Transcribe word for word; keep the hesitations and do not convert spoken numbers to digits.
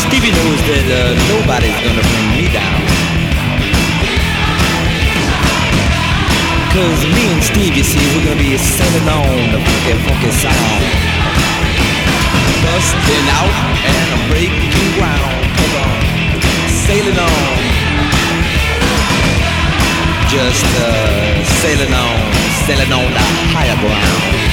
Stevie knows that uh, nobody's gonna bring me down. Cause me and Steve, you see, we're gonna be sailing on the funky, funky sound. Busting out and breaking ground. Come on, sailing on. Just uh, sailing on, sailing on the higher ground.